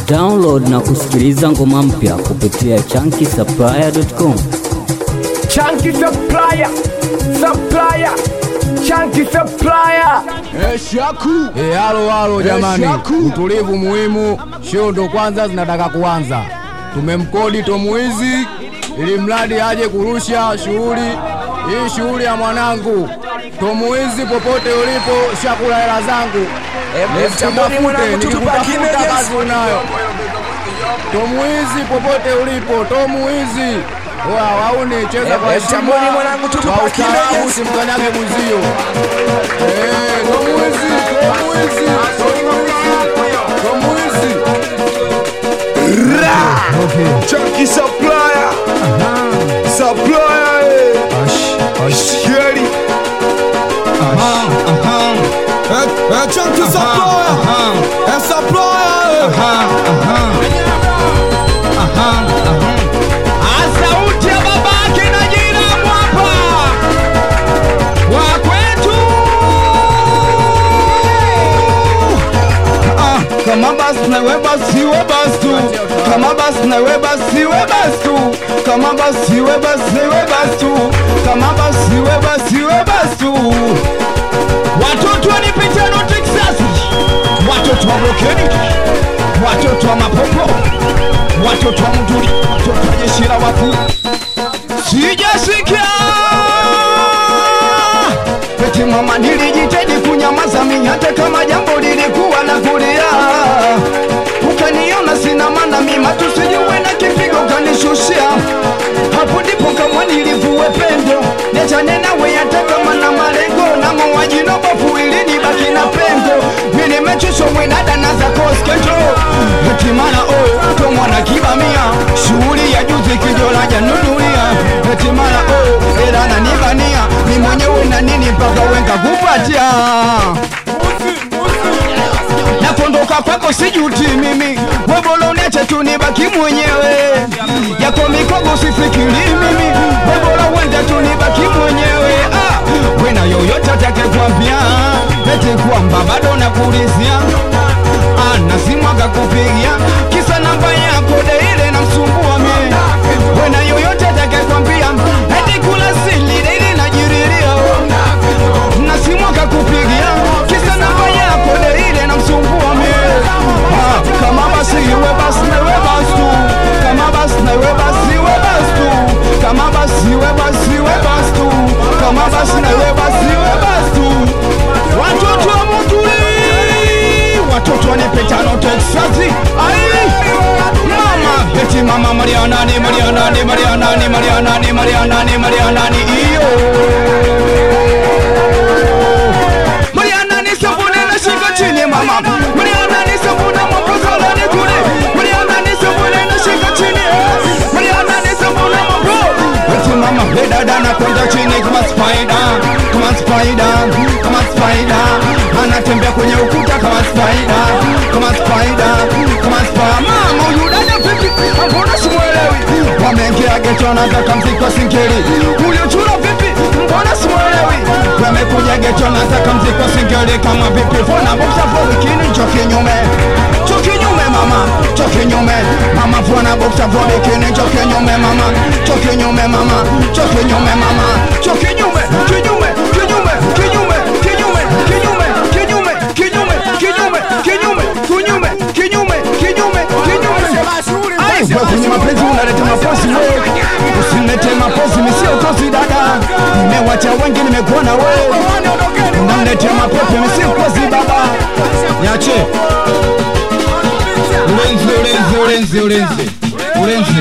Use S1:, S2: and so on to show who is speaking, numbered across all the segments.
S1: Download na kusikiliza ngoma mpya kupitia chunkysupplier.com.
S2: Chunky Supplier, Chunky Supplier.
S3: Shaku. Halo jamani. Utulivu muhimu. Show ndo kwanza zinataka kuanza. Tumemkodi Tomuizi ili mradi aje kurusha shughuli. Hii shughuli ya mwanangu. Tomuizi popote ulipo, shakula hela zangu. Nikikutafuta kazi unayo. Tomuizi popote ulipo, Tomuizi. Wauni cheza kwa heshima.
S2: Mwanangu tupa kimeje,
S3: usimkanyage muzio. Tomuizi.
S2: Chunky Supplier. Scary.
S4: Chunky Supplier. Supplier.
S5: Sauti ya babake na jina mwapa wa kwetu. Kama basi na we basi we basi tu. Kama basi na we basi we basi tu. Kama basi we basi we basi tu. Kama basi we basi we basi tu. Watoto wa Nipitano Texas, watoto wa Brokeni, watoto wa Mapopo, watoto wa Muduri, watoto wa jeshi la wakuu. Sijasikia eti mama nilijitahidi kunyamaza mimi hata kama jambo lilikuwa la kulia. Ukaniona sina maana mimi tusijue na kipigo kanishushia. Hapo ndipo kama nilivue pendo. Niachane nawe hata kama na malengo na mwaji no bofu ili nibaki na pendo. Mimi nimechoshwa mwenada na za koskejo. Eti mara to mwana kibamia. Shughuli ya juzi kijola janunulia. Eti mara ela na nibania. Ni mwenyewe na nini mpaka wenga kupatia. Na kondoka kwako sijuti mimi. Webolo neche tu nibaki mwenyewe. Yako mikogo sifikiri mimi. Webolo wende tu nibaki mwenyewe. Wena yoyote atake kuambia eti kwamba bado nakulizia. Nasimwaga kupigia kisa namba yako de ile na msumbua mimi. Wena yoyote atake kuambia eti kula sili de ile najiriria. Nasimwaga kupigia kisa namba yako de ile na msumbua mimi. Kama basi we basi na we basi tu. Kama basi na we basi we basi tu. Kama basi we basi we basi tu. Kama basi na we basi we basi tu. Watoto wa Muduri, watoto wa Nipitano Texas. Mama, eti mama Marianani iyo. Marianani sabuni na shika chini mama. Marianani sabuni mapozala ni kule. Marianani sabuni na shika chini. Marianani sabuni mapo. Eti mama dada na kwenda chini kama spider. Anatembea kwenye ukuta kama spider. Mama huyu dada vipi? Mbona simuelewi? Wameingia geto nataka mziki wa singeli. Uliochura vipi? Mbona simuelewi? Wamekuja geto nataka mziki wa singeli kama vipi? Fona boxa for bikini chokinyume mama. Mama fona boxa for bikini chokinyume mama. Chokinyume. Kwenye mapenzi unaleta mapozi wewe. Usinilete mapozi misio kosi dada. Nimewacha wengi nimekuona wewe. Unaleta mapozi misio kosi baba. Niache. Ulenzi.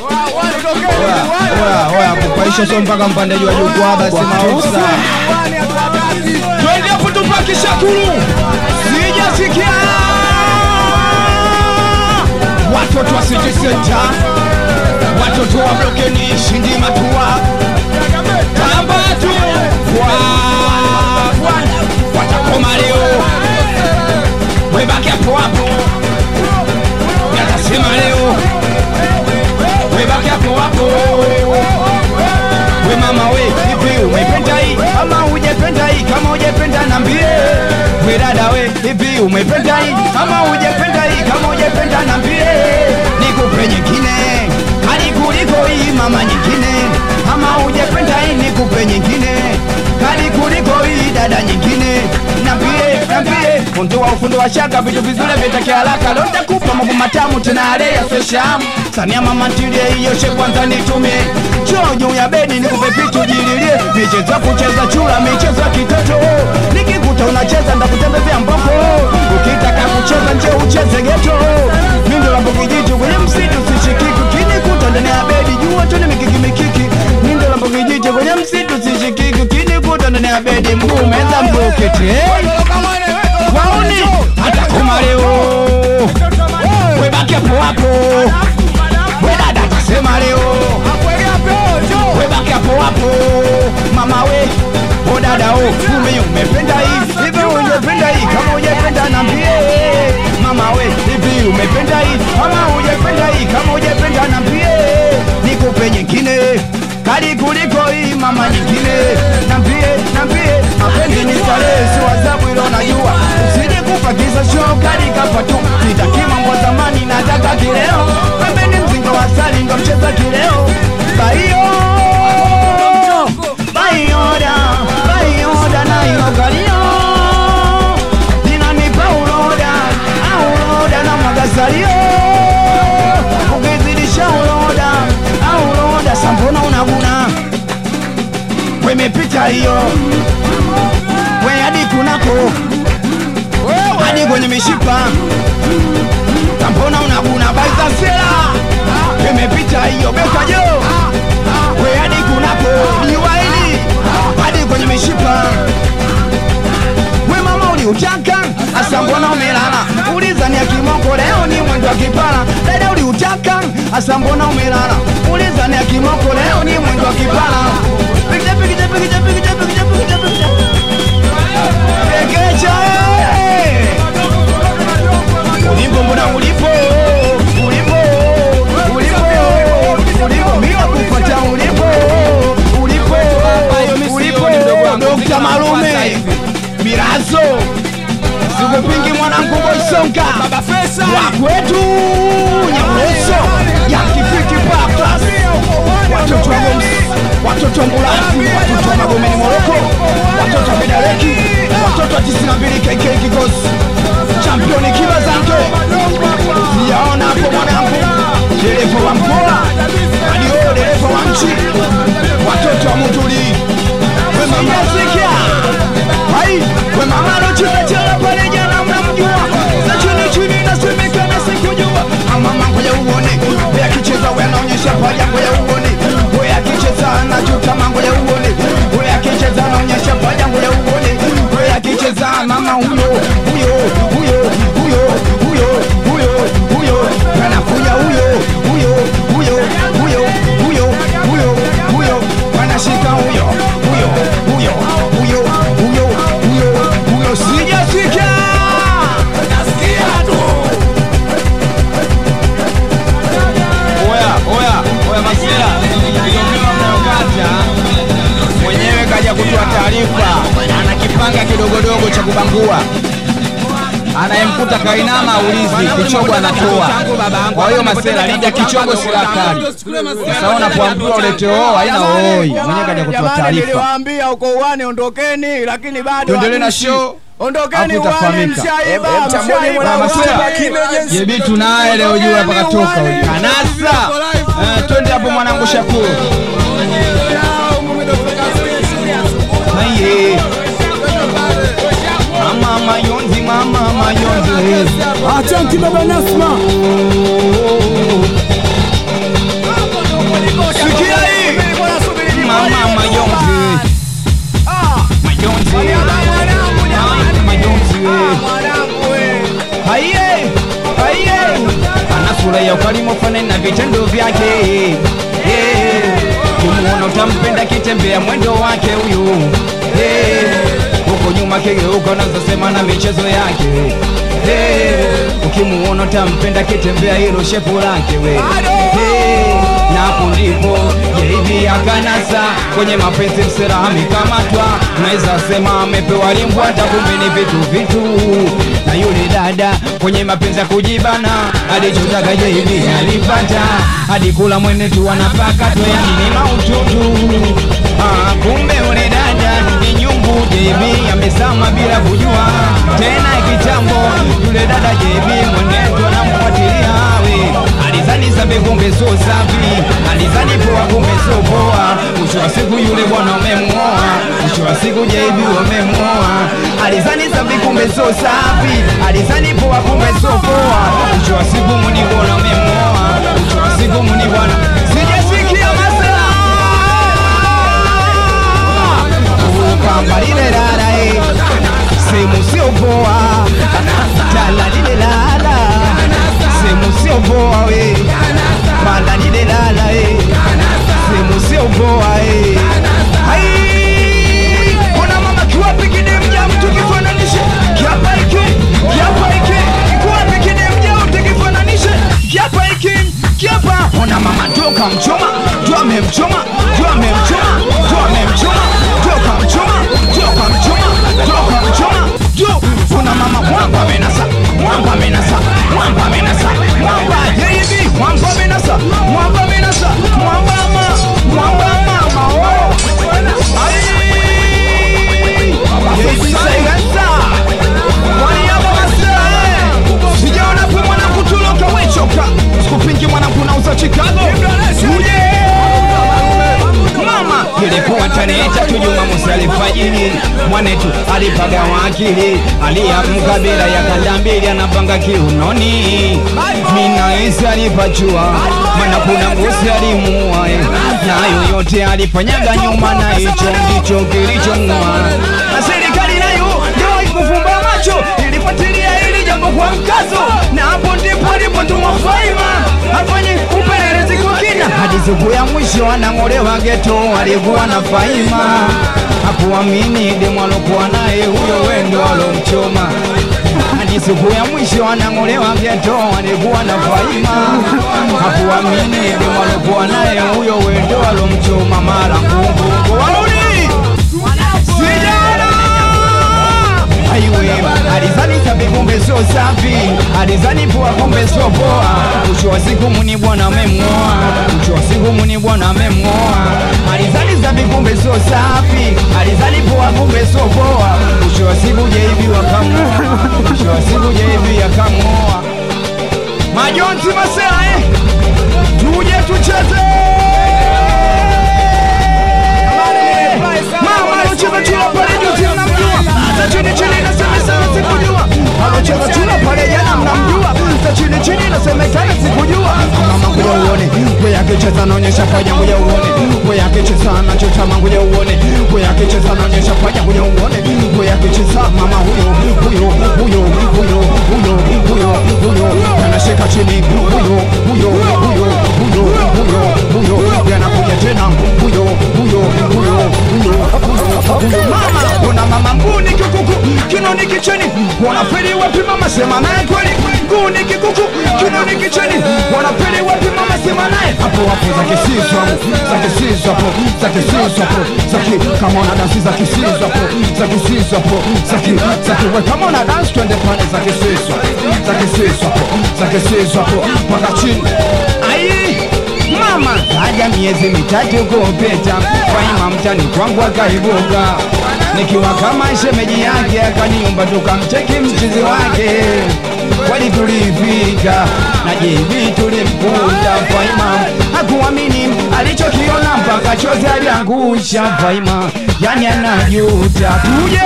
S5: Oya kupaisha so mpaka mpande juu jukwaa basi mausa. Twende hapo tupakisha kuru. Sijasikia. Watoto wa City Center, watoto wa Brokeni, Shindi Matua, Tambatu, watakoma leo. Webaki hapo, yatasema leo. Webaki hapo. We mama we, hivi umependa hii ama hujapenda hii? Kama hujapenda niambie. We dada we, hivi umependa hii ama hujapenda hii? Kama hujapenda niambie. ufundi wa shaka vitu vizuri vitake haraka leo nitakupa mambo matamu tena yale ya seshamu sania mama ntilie hiyo she kwanza nitumie choo juu ya bedi nikupe vitu jililie michezo kucheza chura michezo ya kitoto nikikuta unacheza ndakutembezea mboko ukitaka kucheza nje ucheze geto mindo la mbogijiji kwenye msitu sishikiki kinikuta ndani ya bedi jua tu ni mikiki mindo la mbogijiji kwenye msitu sishikiki kinikuta ndani ya bedi mguu meza mbokete waoni hata kuma leo webaki hapo hapo wedada tasema leo webaki hapo hapo mama we odada umependa hii hivi ujependa hii kama ujependa nambie mama we hivi umependa hii kama ujependa hii kama ujependa nambie nikupe nyingine kali kuliko hii mama nyingine nambie mapenzi ni starehe si wazabu ilo najua usije kufa kisa show kali kapatu sitaki mambo zamani nataka kileo pembeni mzinga wa sali ndo mcheza kileo baioda na ilogalio dinanipa uloda na magasalio ukizidisha uloda sambona unaguna wemepita hiyo we hadi kunako hadi kwenye mishipa sambona unaguna baizasela wemepita hiyo bekajo we hadi kunako niwaili hadi kwenye mishipa we mama uliutaka asa mbona umelala ulizani ya kimoko leo ni mwendo wa kipala dada uliutaka asa mbona umelala ulizani ya kimoko leo ni mwendo wa kipala pekecha ulipo mbona ulipo mila kupata ulipo Dr. Malume Mirazo Sikupingi mwanangu Boisonga wakwetu Nyamuso ya kifiki papas watoto wa Goms watoto wa Mbulafu watoto wa Magomeni Moroko watoto wa Bedareki watoto wa 92 KK Kikosi championi kiba zanto siyaona hapo mwanangu dereva wa mkoa adio dereva wa nchi watoto wa Mutuli we mama sikia hai we mama locheza pale jana mnamjua za chini nasemeka na sikujua mama ngoja uone we akicheza we anaonyesha pale ngoja uone we akicheza anajuta ngoja uone we akicheza anaonyesha pale ngoja uone we akicheza mama huyo anakuja huyo anashika huyo sijasikia nasikia tu oya masela mwenyewe kaja kutoa taarifa anakipanga kidogodogo cha kubangua anayemkuta kainama ulizi kichogo anatoa kwa hiyo masela lija kichogo silakari sasa unapoambiwa ulete haina oi mwenyewe kaja kutoa taarifa niliwaambia uko uane ondokeni lakini bado tuendelee na show ondokeni uane mshaiba jebitu naye leo juu hapa katoka kanasa twende hapo mwanangu Shakuru haye mama mayonzi
S2: Achanki baba Nasma
S5: sikia hii mama mayonzi haye anasura ya ukarimu fanani na vitendo vyake kumuona utampenda kitembea mwendo wake huyu huko nyuma kigeuka unazosema na michezo yake ukimuona utampenda kitembea hilo shepu lake we na hapo ndipo hivi akanasa kwenye mapenzi msera amekamatwa naweza sema amepewa limbo hata kumbe ni vitu na yule dada kwenye mapenzi ya kujibana alichotaka hivi alipata hadi kula mwenetu wanapaka tu yani ni maututu kumbe yule dada ni nyumba wangu JB amesama bila kujua tena kitambo. Yule dada JB mwenendo anamfuatilia we, alizani sabe kumbe so safi, alizani poa kumbe so poa. Mwisho wa siku yule bwana umemuoa, mwisho wa siku JB umemuoa. Alizani sabe kumbe so safi, alizani poa kumbe so poa. Mwisho wa siku muni bwana umemuoa, mwisho wa siku muni bwana. Sijasikia masala kamba lile lala semu sio poa, tala lile lala semu sio poa we, pala lile lala semu sio poa hai. Kuna mama kiwapi kidemja mtu kifananishe kiapa iki kiwapi kidemja mtu kifananishe kiapa iki kiapa. Kuna mama toka mchoma jua memchoma jua memchoma jua memchoma toka mchoma toka mchoma toka mchoma jua. Kuna mama mwamba menasa mwamba menasa mwamba menasa mwamba yeye mwamba menasa mwamba menasa mwamba mama oh ai yeye sasa wani hapa basa sijaona kwa mwana kutuloka wechoka sikupingi mwana kunauza Chicago uje mama ilikuwa tarehe 3 Jumamosi alifajiri, mwanetu alipaga wakili, aliamka bila ya kanda mbili anapanga kiunoni. Mina Isa alipachua, maana kuna ngosi alimuua, na yoyote alifanyaga nyuma, na hicho ndicho kilichomua. Na serikali nayo ndio ikufumba macho, ilifuatilia hili jambo kwa mkazo, na hapo ndipo alipotumwa Faima afanye upelelezi kwa kina. Hadi siku ya mwisho anangolewa geto, alikuwa na Faima, hakuamini demu alokuwa naye huyo wendo alomchoma. Hadi siku ya mwisho anangolewa geto, alikuwa na Faima, hakuamini demu alokuwa naye huyo wendo alomchoma. Mara nguvu wauni sijana aiwe, alizani sabi kumbe so safi, alizani poa kumbe so poa. Mwisho wa siku muni bwana amemuoa, mwisho wa siku muni bwana amemuoa. Alizani sabi kumbe so safi, alizani poa kumbe so poa. Mwisho wa siku JB wakamuoa, mwisho wa siku JB akamuoa. Majonzi masela tuje tucheze mama alocheza chula pale juzi mnamjua, za chini chini nasemekana sikujua. Alocheza chula pale jana mnamjua, za chini chini nasemekana sikujua. Mama kuja uone, wewe akicheza naonyesha fanya kuja uone, wewe akicheza anachotama kuja uone, wewe akicheza naonyesha fanya kuja uone, wewe akicheza mama huyo huyo huyo huyo huyo huyo huyo anashika chini huyo huyo huyo huyo huyo huyo anakuja tena huyo huyo huyo huyo. Mama kuna mama mbuni kikuku kinoni kicheni, wanafeli wapi mama sema naye kweli, nguni kikuku kinoni kicheni, wanafeli wapi mama sema naye hapo hapo. Za kisizo hapo za kisizo hapo zaki kama una dansi za kisizo hapo za kisizo hapo zaki wewe kama una dance twende pale za kisizo hapo mpaka chini ai. Mama kaja miezi mitatu kupita, Faima mtani kwangu akaibuka, nikiwa kama shemeji yake akaniomba tukamcheki mchizi wake. Kweli tulifika na JB tulimkuta, Faima hakuamini alichokiona mpaka chozi aliangusha. Faima yani anajuta tuje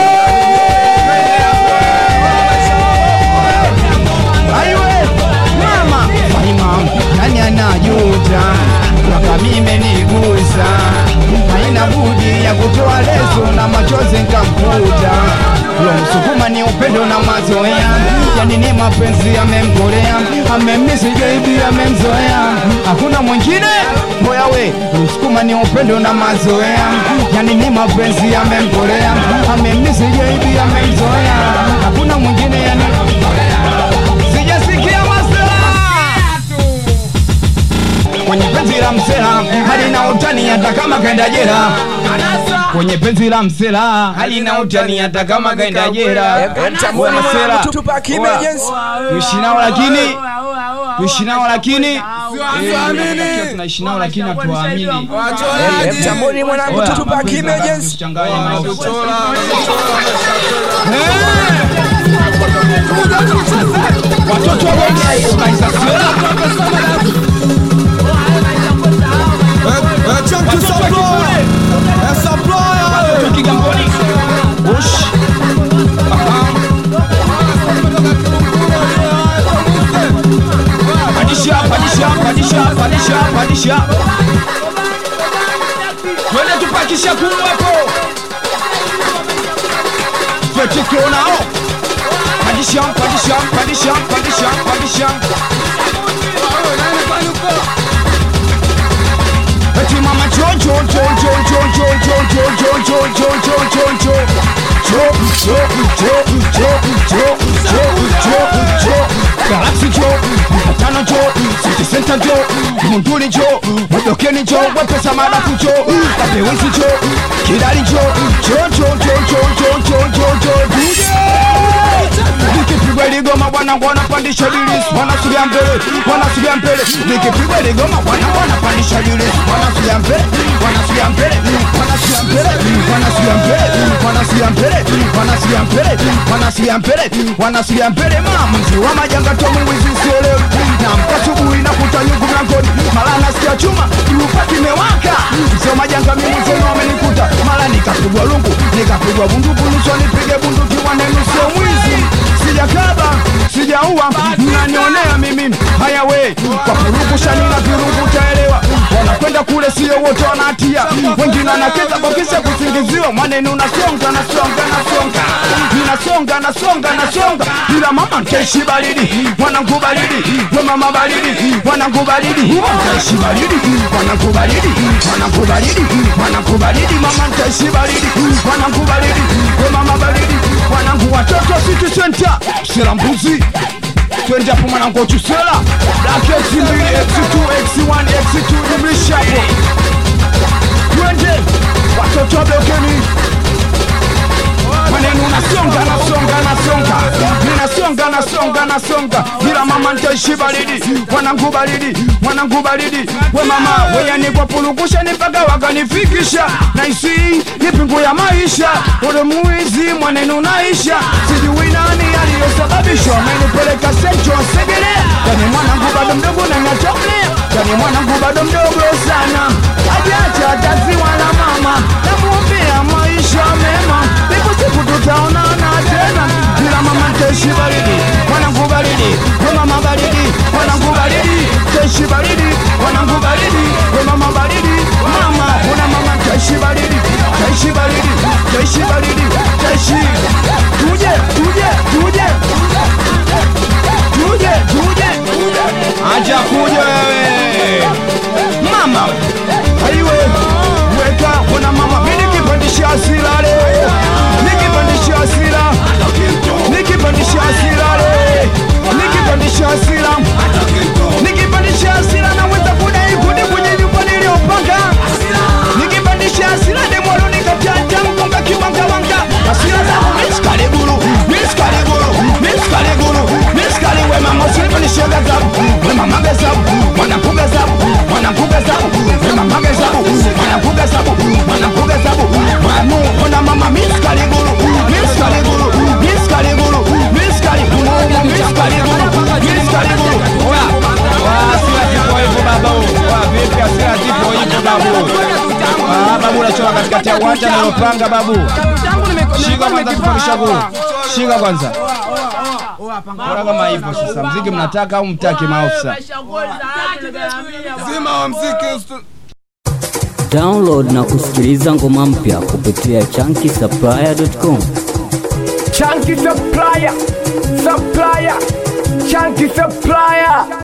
S5: aiwe mama Faima yani anajuta mpaka mimi nigusa, haina budi ya kutoa leso na machozi nikamkuta. Lo msukuma ni upendo na mazoea, yani ni mapenzi yamemkolea, amemisi JB amemzoea, hakuna mwingine boya we. Msukuma ni upendo na mazoea, yani ni mapenzi yamemkolea, amemisi JB amemzoea, hakuna mwingine yani. Sijasikia kwenye penzi la msela halina utani hata kama kaenda jela. Kwenye penzi la msela halina utani hata kama kaenda jela. Msela Mshinao lakini tuishi nao lakini
S4: Tuamini.
S5: tunaishi nao lakini hatuamini.
S4: Mtamboni mwanangu Tupac Emergency.
S5: Watoto wa
S4: Chunky Supplier. Supplier.
S5: Kigamboni. Ush. Padisha. Twende tupakisha kumwapo. Twende kionao. Padisha. Eti mama jo. Galaxy Joe, Tano Joe, City Center Joe, Munduli Joe, Wadokeni Joe, Wapesa Madafu Joe, Wapewezi Joe, Kidali Joe, Nikipigwa ligoma wanapandisha dilis, wanasulia mbele. Nikipigwa ligoma wanapandisha dilis, wanasulia mbele. Mama mzee wa majanga tomu wizi sielewi. Na mkasubuhi na kutanyugu mlangoni. Mala nasikia chuma, kilupa kimewaka. Mzee wa majanga mimi mzee wamenikuta. Mala nikapigwa lungu, nikapigwa bunduku. Nusu nipige bunduki wanenu sio mwizi. Sijakaba, sijaua, mnanionea mimi. Haya we, kwa puruku shanina virugu utaelewa. Wanakwenda kule siyo wote wanatia. Wengine wanakeza kwa kisa kusingiziwa. Maneno nasonga. Ninasonga. Ila mama mtaishi baridi. Wanangu baridi. We mama baridi. Wanangu baridi. Mtaishi baridi. Wanangu baridi. Mama mtaishi baridi. Wanangu baridi. We mama baridi. Wanangu watoto City Center. Sela mbuzi. Twende hapo mwanangu chusela. Black X2, X1, X2 jumlisha hapo. Twende watoto wa Blokeni. Maneno nasonga. Ila mama nitaishi baridi. Wanangu baridi. We mama wewe ni kwa pulukusha nipaka wakanifikisha. Naisi ni pingu ya maisha. Ule muizi maneno naisha. Sijui nani aliyosababisha amenipeleka Central Segere. Kani mwanangu bado mdogo na nyatomlea. Kani mwanangu bado mdogo sana. Ajacha tazi wala mama. Namuombea maisha mema. Ipo siku tutaonana tena. Ila mama nitaishi baridi. Wanangu baridi. We mama baridi. Wanangu baridi. Taishi baridi. Wanangu baridi. We mama baridi. Mama, una mama taishi baridi. Taishi. Tuje. Acha kuja wewe. Mama. Haiwe. Weka kuna mama mimi nikipandisha hasira leo. Nikipandisha hasira naweza kudai kudi kwenye nyumba niliyopanga. Nikipandisha hasira demolo nikatata mkonga kiwanga. Hasira zangu miskali we mama usinipandishe gazabu. We mama gazabu, wanakuga zabu. We mama gazabu, wanakuga zabu. Manu ona mama miskali guru. Babu unachora katikati ya uwanja na upanga babu. Shika kwanza tupandisha guru. Shika kwanza. Bora kama hivyo sasa. Mziki mnataka au mtaki maofisa?
S4: Zima wa mziki.
S1: Download na kusikiliza ngoma mpya kupitia chunkysupplier.com.
S2: Chunky Supplier.